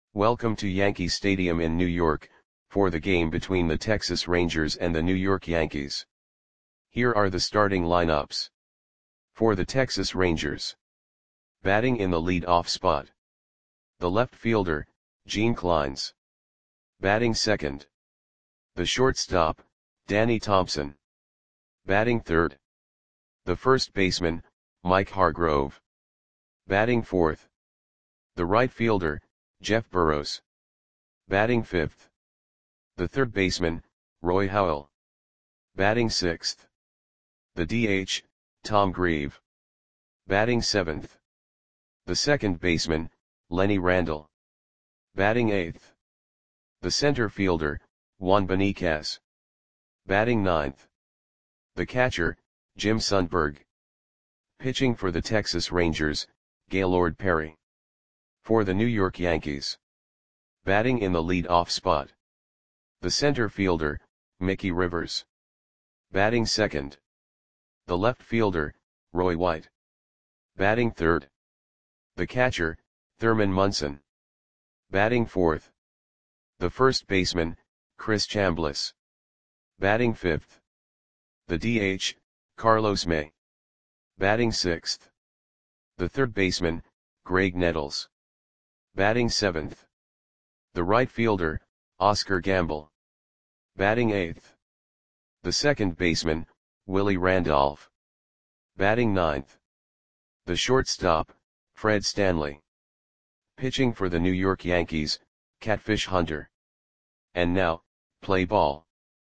Welcome to Yankee Stadium in New York, for the game between the Texas Rangers and the New York Yankees. Here are the starting lineups. For the Texas Rangers. Batting in the lead-off spot. The left fielder, Gene Clines. Batting second. The shortstop, Danny Thompson. Batting third. The first baseman, Mike Hargrove. Batting fourth. The right fielder, Jeff Burroughs. Batting fifth. The third baseman, Roy Howell. Batting sixth. The DH, Tom Grieve. Batting seventh. The second baseman, Lenny Randle. Batting eighth. The center fielder, Juan Beniquez. Batting ninth. The catcher, Jim Sundberg. Pitching for the Texas Rangers, Gaylord Perry. For the New York Yankees. Batting in the lead-off spot. The center fielder, Mickey Rivers. Batting second. The left fielder, Roy White. Batting third. The catcher, Thurman Munson. Batting fourth. The first baseman, Chris Chambliss. Batting fifth. The DH, Carlos May. Batting sixth. The third baseman, Greg Nettles. Batting seventh. The right fielder, Oscar Gamble. Batting eighth. The second baseman, Willie Randolph. Batting ninth. The shortstop, Fred Stanley. Pitching for the New York Yankees, Catfish Hunter. And now, play ball.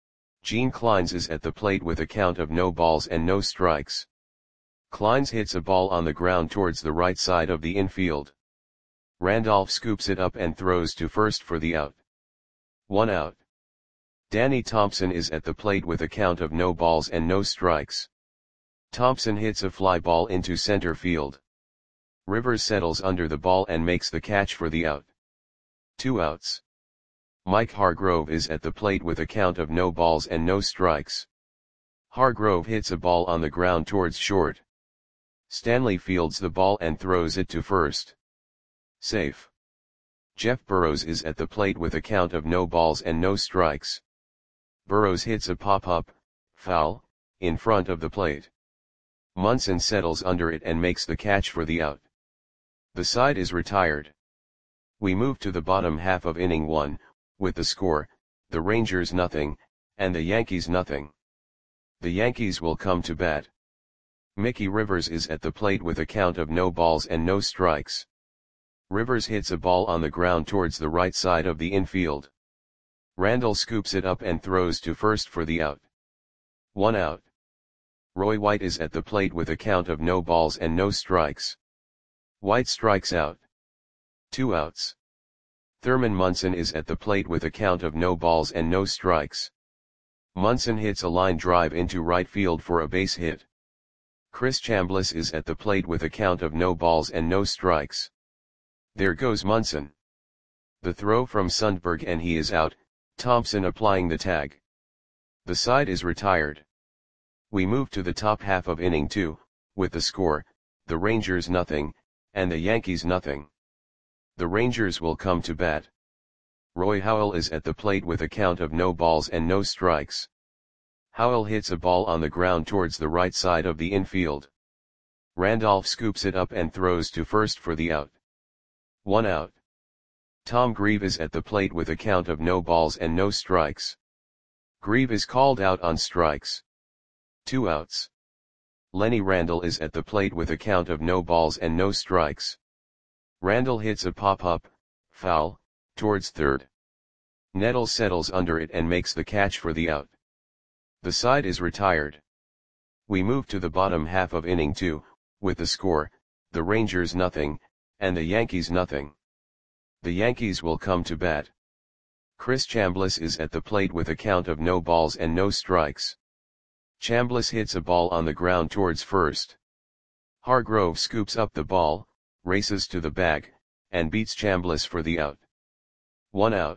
Gene Clines is at the plate with a count of no balls and no strikes. Clines hits a ball on the ground towards the right side of the infield. Randolph scoops it up and throws to first for the out. 1 out. Danny Thompson is at the plate with a count of no balls and no strikes. Thompson hits a fly ball into center field. Rivers settles under the ball and makes the catch for the out. 2 outs. Mike Hargrove is at the plate with a count of no balls and no strikes. Hargrove hits a ball on the ground towards short. Stanley fields the ball and throws it to first. Safe. Jeff Burroughs is at the plate with a count of no balls and no strikes. Burroughs hits a pop-up, foul, in front of the plate. Munson settles under it and makes the catch for the out. The side is retired. We move to the bottom half of inning 1, with the score, the Rangers nothing, and the Yankees nothing. The Yankees will come to bat. Mickey Rivers is at the plate with a count of no balls and no strikes. Rivers hits a ball on the ground towards the right side of the infield. Randle scoops it up and throws to first for the out. 1 out. Roy White is at the plate with a count of no balls and no strikes. White strikes out. 2 outs. Thurman Munson is at the plate with a count of no balls and no strikes. Munson hits a line drive into right field for a base hit. Chris Chambliss is at the plate with a count of no balls and no strikes. There goes Munson. The throw from Sundberg and he is out, Thompson applying the tag. The side is retired. We move to the top half of inning 2, with the score, the Rangers nothing, and the Yankees nothing. The Rangers will come to bat. Roy Howell is at the plate with a count of no balls and no strikes. Howell hits a ball on the ground towards the right side of the infield. Randolph scoops it up and throws to first for the out. 1 out. Tom Grieve is at the plate with a count of no balls and no strikes. Grieve is called out on strikes. 2 outs. Lenny Randle is at the plate with a count of no balls and no strikes. Randle hits a pop-up, foul, towards third. Nettles settles under it and makes the catch for the out. The side is retired. We move to the bottom half of inning 2, with the score, the Rangers nothing, and the Yankees nothing. The Yankees will come to bat. Chris Chambliss is at the plate with a count of no balls and no strikes. Chambliss hits a ball on the ground towards first. Hargrove scoops up the ball, races to the bag, and beats Chambliss for the out. 1 out.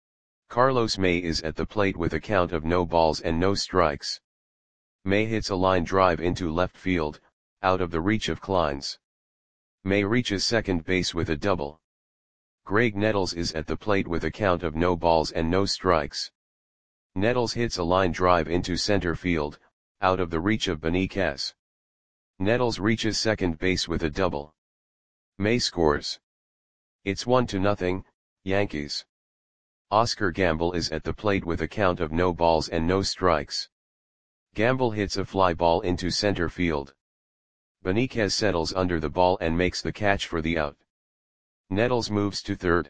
Carlos May is at the plate with a count of no balls and no strikes. May hits a line drive into left field, out of the reach of Clines. May reaches second base with a double. Greg Nettles is at the plate with a count of no balls and no strikes. Nettles hits a line drive into center field, out of the reach of Beniquez. Nettles reaches second base with a double. May scores. It's 1-0, Yankees. Oscar Gamble is at the plate with a count of no balls and no strikes. Gamble hits a fly ball into center field. Beniquez settles under the ball and makes the catch for the out. Nettles moves to third.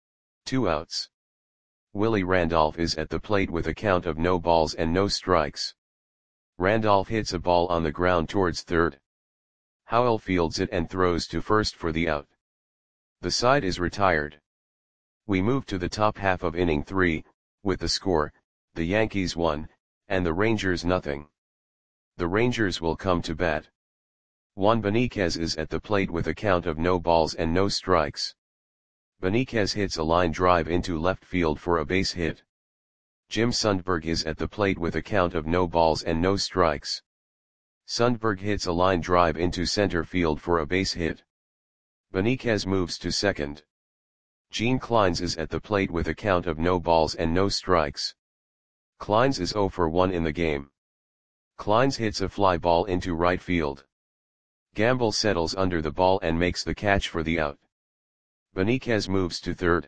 2 outs. Willie Randolph is at the plate with a count of no balls and no strikes. Randolph hits a ball on the ground towards third. Howell fields it and throws to first for the out. The side is retired. We move to the top half of inning 3, with the score, the Yankees 1, and the Rangers 0. The Rangers will come to bat. Juan Beniquez is at the plate with a count of no balls and no strikes. Beniquez hits a line drive into left field for a base hit. Jim Sundberg is at the plate with a count of no balls and no strikes. Sundberg hits a line drive into center field for a base hit. Beniquez moves to second. Gene Clines is at the plate with a count of no balls and no strikes. Clines is 0 for 1 in the game. Clines hits a fly ball into right field. Gamble settles under the ball and makes the catch for the out. Beniquez moves to third.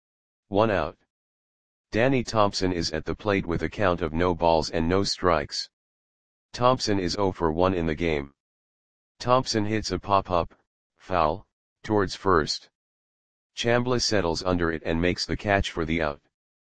1 out. Danny Thompson is at the plate with a count of no balls and no strikes. Thompson is 0 for 1 in the game. Thompson hits a pop-up, foul, towards first. Chambliss settles under it and makes the catch for the out.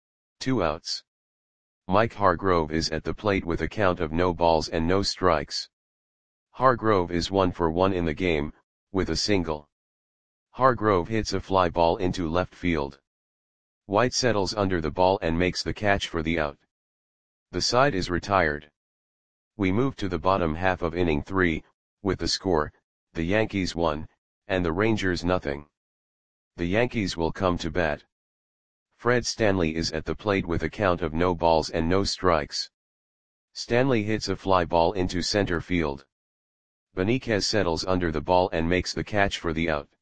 2 outs. Mike Hargrove is at the plate with a count of no balls and no strikes. Hargrove is 1 for 1 in the game, with a single. Hargrove hits a fly ball into left field. White settles under the ball and makes the catch for the out. The side is retired. We move to the bottom half of inning 3, with the score, the Yankees 1, and the Rangers 0. The Yankees will come to bat. Fred Stanley is at the plate with a count of no balls and no strikes. Stanley hits a fly ball into center field. Beniquez settles under the ball and makes the catch for the out.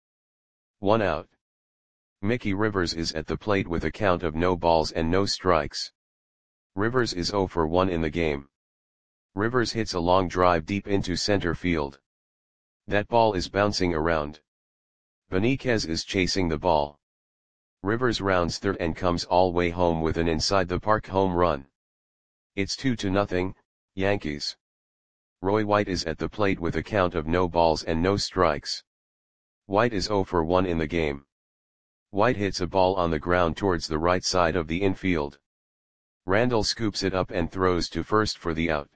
1 out. Mickey Rivers is at the plate with a count of no balls and no strikes. Rivers is 0 for 1 in the game. Rivers hits a long drive deep into center field. That ball is bouncing around. Beniquez is chasing the ball. Rivers rounds third and comes all way home with an inside-the-park home run. It's 2-0, Yankees. Roy White is at the plate with a count of no balls and no strikes. White is 0 for 1 in the game. White hits a ball on the ground towards the right side of the infield. Randall scoops it up and throws to first for the out.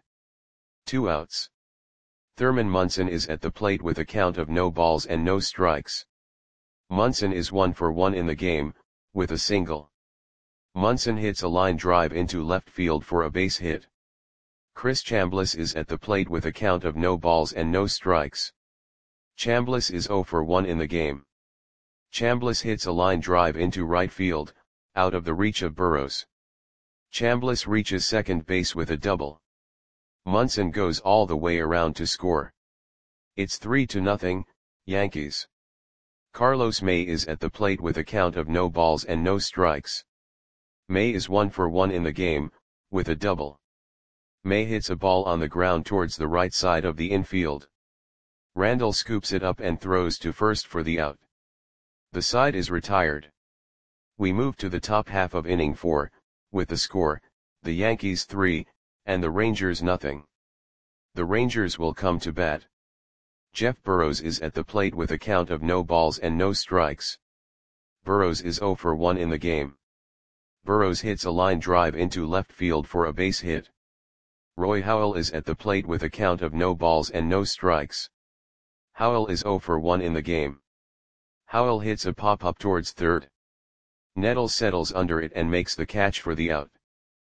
2 outs. Thurman Munson is at the plate with a count of no balls and no strikes. Munson is 1 for 1 in the game, with a single. Munson hits a line drive into left field for a base hit. Chris Chambliss is at the plate with a count of no balls and no strikes. Chambliss is 0 for 1 in the game. Chambliss hits a line drive into right field, out of the reach of Burrows. Chambliss reaches second base with a double. Munson goes all the way around to score. It's 3-0, Yankees. Carlos May is at the plate with a count of no balls and no strikes. May is 1 for 1 in the game, with a double. May hits a ball on the ground towards the right side of the infield. Randall scoops it up and throws to first for the out. The side is retired. We move to the top half of inning 4, with the score, the Yankees 3, and the Rangers 0. The Rangers will come to bat. Jeff Burrows is at the plate with a count of no balls and no strikes. Burrows is 0 for 1 in the game. Burrows hits a line drive into left field for a base hit. Roy Howell is at the plate with a count of no balls and no strikes. Howell is 0 for 1 in the game. Howell hits a pop-up towards third. Nettles settles under it and makes the catch for the out.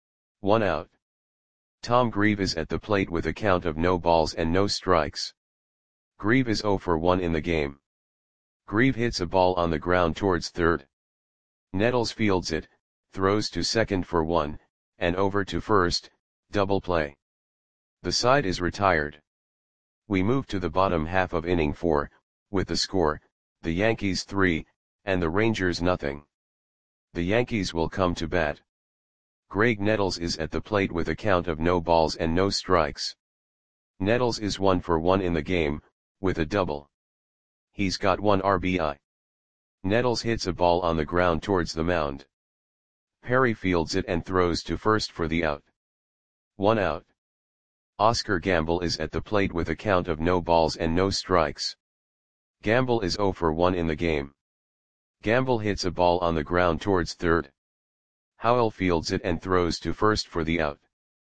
1 out. Tom Grieve is at the plate with a count of no balls and no strikes. Grieve is 0 for 1 in the game. Grieve hits a ball on the ground towards third. Nettles fields it, throws to second for 1, and over to first, double play. The side is retired. We move to the bottom half of inning 4, with the score, the Yankees 3, and the Rangers nothing. The Yankees will come to bat. Greg Nettles is at the plate with a count of no balls and no strikes. Nettles is 1 for 1 in the game, with a double. He's got 1 RBI. Nettles hits a ball on the ground towards the mound. Perry fields it and throws to first for the out. 1 out. Oscar Gamble is at the plate with a count of no balls and no strikes. Gamble is 0 for 1 in the game. Gamble hits a ball on the ground towards third. Howell fields it and throws to first for the out.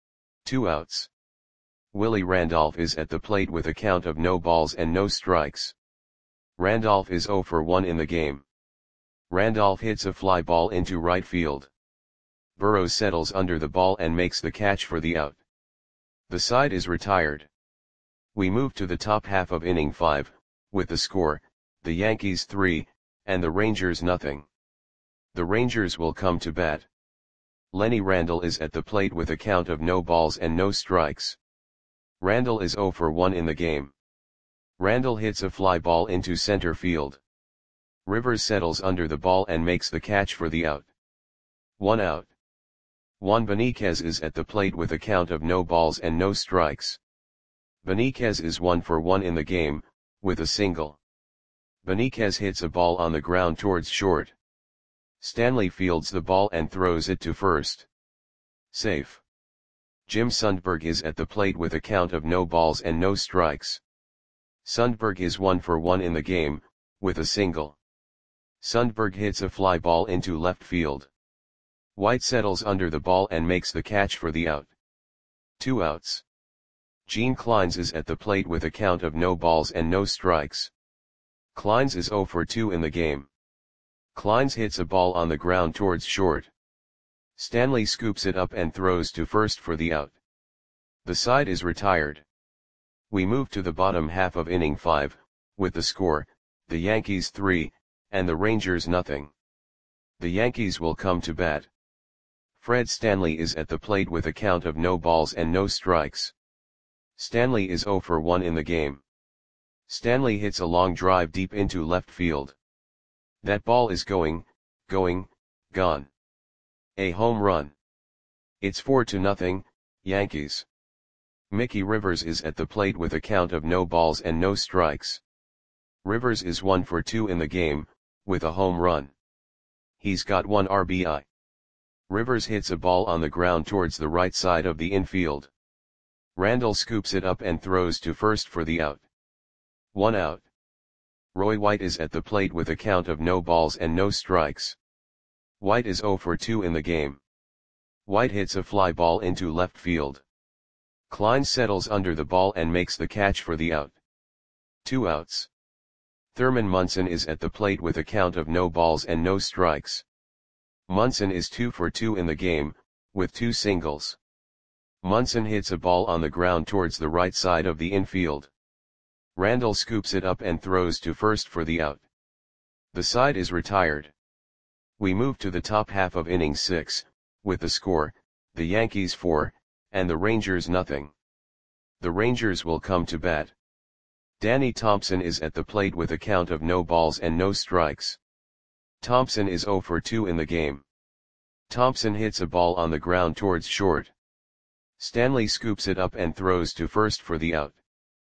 2 outs. Willie Randolph is at the plate with a count of no balls and no strikes. Randolph is 0 for 1 in the game. Randolph hits a fly ball into right field. Burrows settles under the ball and makes the catch for the out. The side is retired. We move to the top half of inning 5, with the score, the Yankees 3, and the Rangers nothing. The Rangers will come to bat. Lenny Randle is at the plate with a count of no balls and no strikes. Randle is 0 for 1 in the game. Randle hits a fly ball into center field. Rivers settles under the ball and makes the catch for the out. 1 out. Juan Benitez is at the plate with a count of no balls and no strikes. Benitez is 1 for 1 in the game, with a single. Benitez hits a ball on the ground towards short. Stanley fields the ball and throws it to first. Safe. Jim Sundberg is at the plate with a count of no balls and no strikes. Sundberg is 1 for 1 in the game, with a single. Sundberg hits a fly ball into left field. White settles under the ball and makes the catch for the out. 2 outs. Gene Clines is at the plate with a count of no balls and no strikes. Clines is 0 for 2 in the game. Clines hits a ball on the ground towards short. Stanley scoops it up and throws to first for the out. The side is retired. We move to the bottom half of inning 5, with the score, the Yankees 3, and the Rangers nothing. The Yankees will come to bat. Fred Stanley is at the plate with a count of no balls and no strikes. Stanley is 0 for 1 in the game. Stanley hits a long drive deep into left field. That ball is gone. A home run. It's 4-0, Yankees. Mickey Rivers is at the plate with a count of no balls and no strikes. Rivers is 1 for 2 in the game, with a home run. He's got 1 RBI. Rivers hits a ball on the ground towards the right side of the infield. Randle scoops it up and throws to first for the out. 1 out. Roy White is at the plate with a count of no balls and no strikes. White is 0 for 2 in the game. White hits a fly ball into left field. Clines settles under the ball and makes the catch for the out. 2 outs. Thurman Munson is at the plate with a count of no balls and no strikes. Munson is 2 for 2 in the game, with 2 singles. Munson hits a ball on the ground towards the right side of the infield. Randle scoops it up and throws to first for the out. The side is retired. We move to the top half of inning 6, with the score, the Yankees 4, and the Rangers nothing. The Rangers will come to bat. Danny Thompson is at the plate with a count of no balls and no strikes. Thompson is 0 for 2 in the game. Thompson hits a ball on the ground towards short. Stanley scoops it up and throws to first for the out.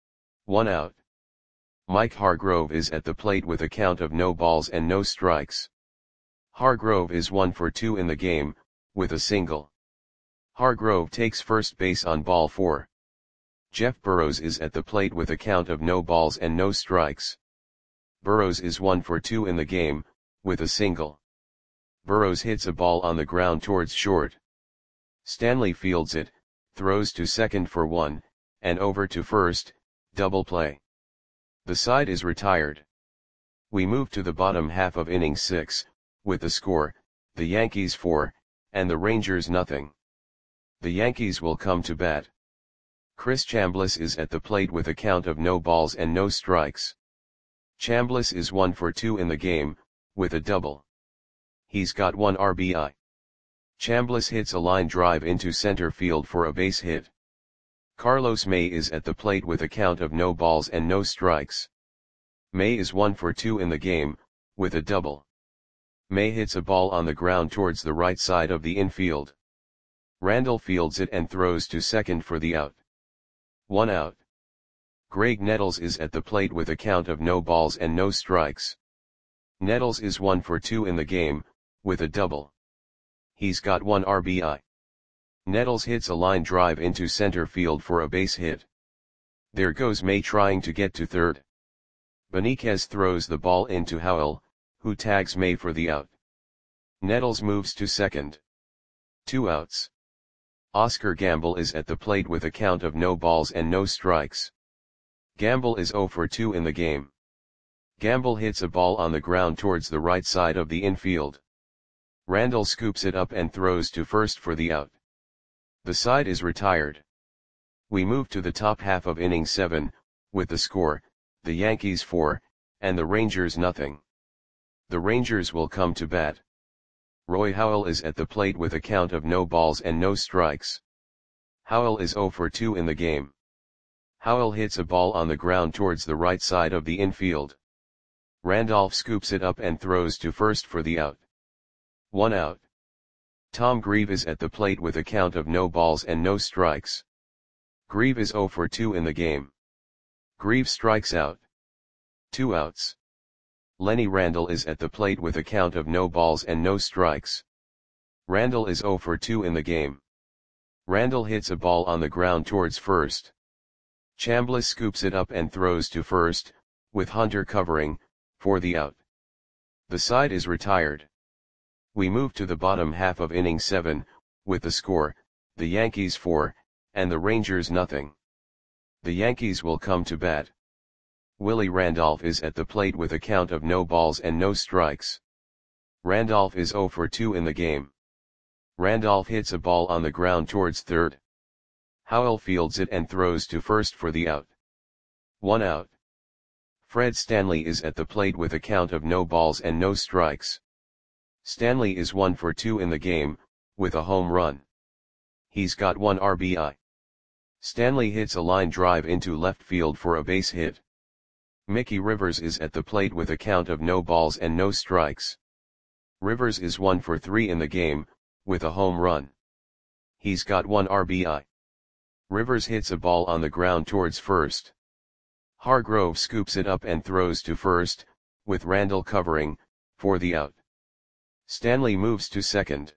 1 out. Mike Hargrove is at the plate with a count of no balls and no strikes. Hargrove is 1 for 2 in the game, with a single. Hargrove takes first base on ball 4. Jeff Burrows is at the plate with a count of no balls and no strikes. Burrows is 1 for 2 in the game, with a single. Burrows hits a ball on the ground towards short. Stanley fields it, throws to second for 1, and over to first, double play. The side is retired. We move to the bottom half of inning 6, with the score, the Yankees 4, and the Rangers nothing. The Yankees will come to bat. Chris Chambliss is at the plate with a count of no balls and no strikes. Chambliss is 1 for 2 in the game, with a double. He's got 1 RBI. Chambliss hits a line drive into center field for a base hit. Carlos May is at the plate with a count of no balls and no strikes. May is 1 for 2 in the game, with a double. May hits a ball on the ground towards the right side of the infield. Randall fields it and throws to second for the out. 1 out. Greg Nettles is at the plate with a count of no balls and no strikes. Nettles is 1 for 2 in the game, with a double. He's got 1 RBI. Nettles hits a line drive into center field for a base hit. There goes May trying to get to third. Benitez throws the ball into Howell, who tags May for the out. Nettles moves to second. 2 outs. Oscar Gamble is at the plate with a count of no balls and no strikes. Gamble is 0 for 2 in the game. Gamble hits a ball on the ground towards the right side of the infield. Randall scoops it up and throws to first for the out. The side is retired. We move to the top half of inning 7, with the score, the Yankees 4, and the Rangers nothing. The Rangers will come to bat. Roy Howell is at the plate with a count of no balls and no strikes. Howell is 0 for 2 in the game. Howell hits a ball on the ground towards the right side of the infield. Randolph scoops it up and throws to first for the out. 1 out. Tom Grieve is at the plate with a count of no balls and no strikes. Grieve is 0 for 2 in the game. Grieve strikes out. 2 outs. Lenny Randall is at the plate with a count of no balls and no strikes. Randall is 0 for 2 in the game. Randall hits a ball on the ground towards first. Chambliss scoops it up and throws to first, with Hunter covering, for the out. The side is retired. We move to the bottom half of inning 7, with the score, the Yankees 4, and the Rangers nothing. The Yankees will come to bat. Willie Randolph is at the plate with a count of no balls and no strikes. Randolph is 0 for 2 in the game. Randolph hits a ball on the ground towards third. Howell fields it and throws to first for the out. 1 out. Fred Stanley is at the plate with a count of no balls and no strikes. Stanley is 1 for 2 in the game, with a home run. He's got 1 RBI. Stanley hits a line drive into left field for a base hit. Mickey Rivers is at the plate with a count of no balls and no strikes. Rivers is 1 for 3 in the game, with a home run. He's got 1 RBI. Rivers hits a ball on the ground towards first. Hargrove scoops it up and throws to first, with Randall covering, for the out. Stanley moves to second.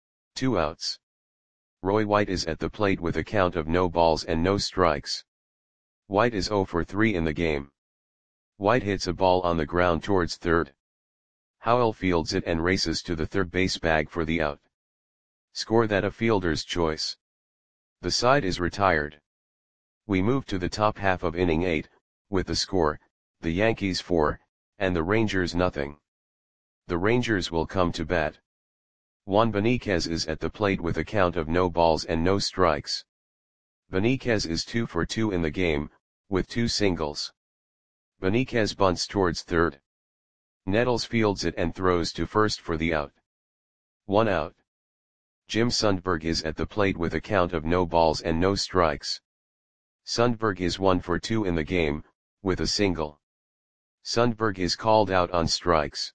2 outs. Roy White is at the plate with a count of no balls and no strikes. White is 0 for 3 in the game. White hits a ball on the ground towards third. Howell fields it and races to the third base bag for the out. Score that a fielder's choice. The side is retired. We move to the top half of inning 8, with the score, the Yankees 4, and the Rangers nothing. The Rangers will come to bat. Juan Benitez is at the plate with a count of no balls and no strikes. Benitez is 2 for 2 in the game, with 2 singles. Benitez bunts towards third. Nettles fields it and throws to first for the out. 1 out. Jim Sundberg is at the plate with a count of no balls and no strikes. Sundberg is 1 for 2 in the game, with a single. Sundberg is called out on strikes.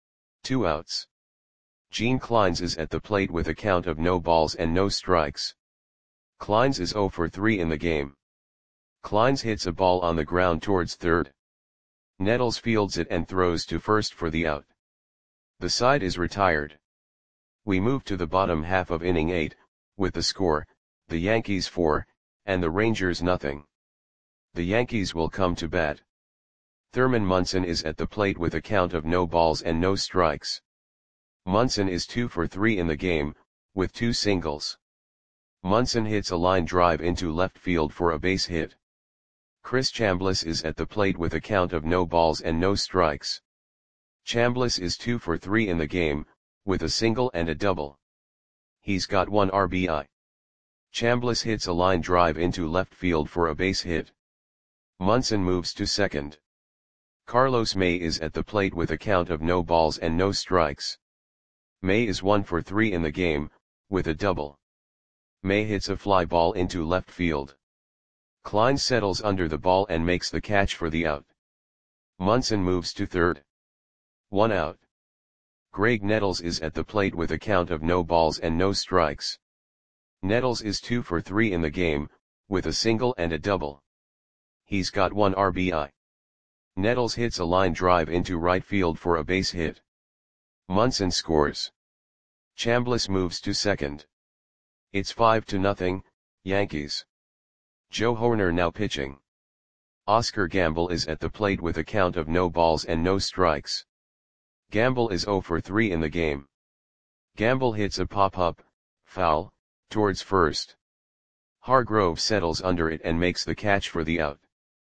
2 outs. Gene Clines is at the plate with a count of no balls and no strikes. Clines is 0 for 3 in the game. Clines hits a ball on the ground towards third. Nettles fields it and throws to first for the out. The side is retired. We move to the bottom half of inning 8, with the score, the Yankees 4, and the Rangers nothing. The Yankees will come to bat. Thurman Munson is at the plate with a count of no balls and no strikes. Munson is 2 for 3 in the game, with 2 singles. Munson hits a line drive into left field for a base hit. Chris Chambliss is at the plate with a count of no balls and no strikes. Chambliss is 2 for 3 in the game, with a single and a double. He's got 1 RBI. Chambliss hits a line drive into left field for a base hit. Munson moves to second. Carlos May is at the plate with a count of no balls and no strikes. May is 1 for 3 in the game, with a double. May hits a fly ball into left field. Klein settles under the ball and makes the catch for the out. Munson moves to third. 1 out. Graig Nettles is at the plate with a count of no balls and no strikes. Nettles is 2 for 3 in the game, with a single and a double. He's got 1 RBI. Nettles hits a line drive into right field for a base hit. Munson scores. Chambliss moves to second. It's 5-0, Yankees. Joe Hoerner now pitching. Oscar Gamble is at the plate with a count of no balls and no strikes. Gamble is 0 for 3 in the game. Gamble hits a pop-up, foul, towards first. Hargrove settles under it and makes the catch for the out.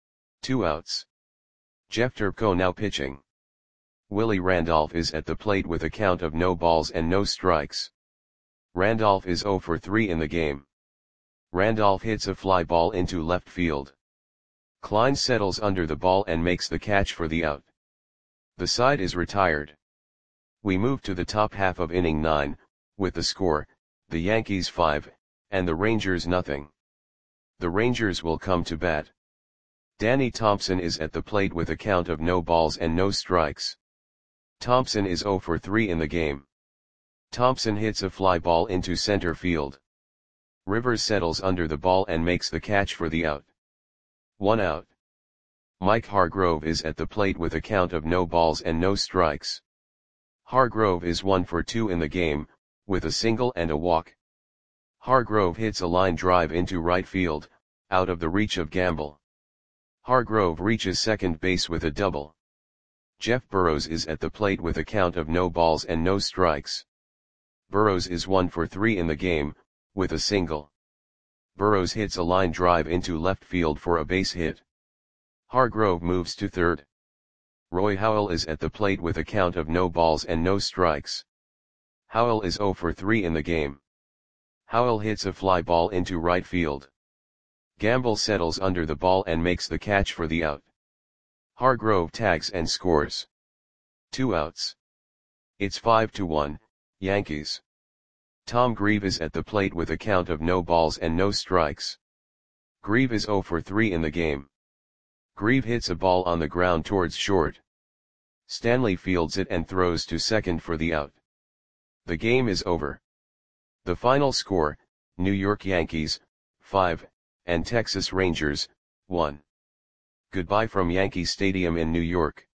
2 outs. Jeff Turco now pitching. Willie Randolph is at the plate with a count of no balls and no strikes. Randolph is 0 for 3 in the game. Randolph hits a fly ball into left field. Klein settles under the ball and makes the catch for the out. The side is retired. We move to the top half of inning 9, with the score, the Yankees 5, and the Rangers nothing. The Rangers will come to bat. Danny Thompson is at the plate with a count of no balls and no strikes. Thompson is 0 for 3 in the game. Thompson hits a fly ball into center field. Rivers settles under the ball and makes the catch for the out. 1 out. Mike Hargrove is at the plate with a count of no balls and no strikes. Hargrove is 1 for 2 in the game, with a single and a walk. Hargrove hits a line drive into right field, out of the reach of Gamble. Hargrove reaches second base with a double. Jeff Burrows is at the plate with a count of no balls and no strikes. Burrows is 1 for 3 in the game, with a single. Burrows hits a line drive into left field for a base hit. Hargrove moves to third. Roy Howell is at the plate with a count of no balls and no strikes. Howell is 0 for 3 in the game. Howell hits a fly ball into right field. Gamble settles under the ball and makes the catch for the out. Hargrove tags and scores. 2 outs. It's 5-1, Yankees. Tom Grieve is at the plate with a count of no balls and no strikes. Grieve is 0 for 3 in the game. Grieve hits a ball on the ground towards short. Stanley fields it and throws to second for the out. The game is over. The final score, New York Yankees, 5, and Texas Rangers, 1. Goodbye from Yankee Stadium in New York.